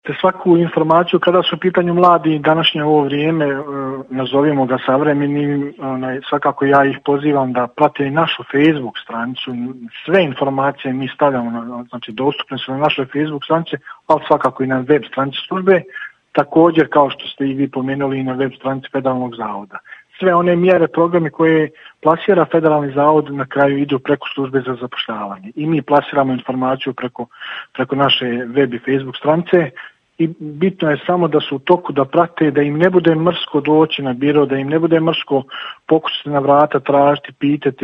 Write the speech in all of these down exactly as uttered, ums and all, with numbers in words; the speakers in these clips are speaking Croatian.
te svaku informaciju kada su u pitanju mladi današnje ovo vrijeme, nazovimo ga savremenim, svakako ja ih pozivam da prate i našu Facebook stranicu. Sve informacije mi stavljamo, znači dostupne su na našoj Facebook stranici, ali svakako i na web stranici službe, također kao što ste i vi pomenuli i na web stranici Federalnog zavoda. Sve one mjere, programe koje plasira Federalni zavod na kraju idu preko službe za zapošljavanje. I mi plasiramo informaciju preko, preko naše web i Facebook stranice i bitno je samo da su u toku, da prate, da im ne bude mrsko doći na biro, da im ne bude mrsko pokušati na vrata tražiti, pitati,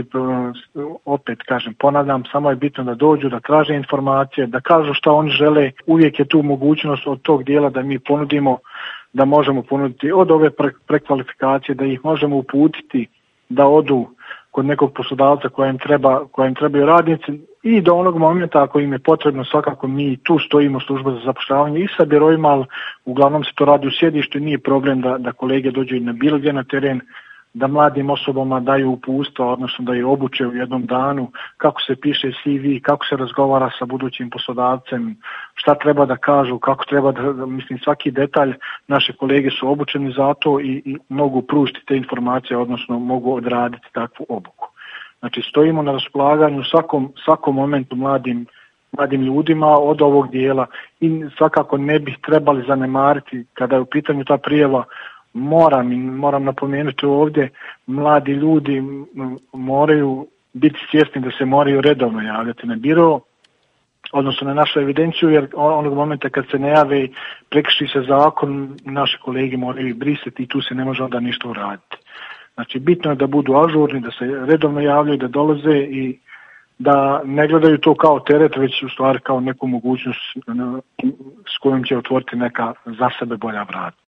opet kažem, ponavljam, samo je bitno da dođu, da traže informacije, da kažu šta oni žele. Uvijek je tu mogućnost od tog dijela da mi ponudimo, da možemo ponuditi od ove pre- prekvalifikacije, da ih možemo uputiti da odu kod nekog poslodavca kojem treba, kojem trebaju radnici i do onog momenta ako im je potrebno, svakako mi tu stojimo služba za zapošljavanje i sa birojima, ali uglavnom se to radi u sjedištu i nije problem da, da kolege dođu i na bilo gdje na teren, da mladim osobama daju upustva, odnosno da je obuče u jednom danu kako se piše C V, kako se razgovara sa budućim poslodavcem, šta treba da kažu, kako treba da, mislim, svaki detalj, naše kolege su obučeni za to i, i mogu pružiti te informacije, odnosno mogu odraditi takvu obuku. Znači stojimo na raspolaganju svakom, svakom momentu mladim, mladim ljudima od ovog dijela i svakako ne bih trebali zanemariti kada je u pitanju ta prijava. Moram, moram napomenuti ovdje, mladi ljudi moraju biti svjesni da se moraju redovno javljati na biro, odnosno na našu evidenciju, jer onog momenta kad se ne jave, prekrši se zakon, naši kolege moraju brisati i tu se ne može onda ništa uraditi. Znači bitno je da budu ažurni, da se redovno javljaju, da dolaze i da ne gledaju to kao teret, već u stvari kao neku mogućnost s kojom će otvoriti neka za sebe bolja vrata.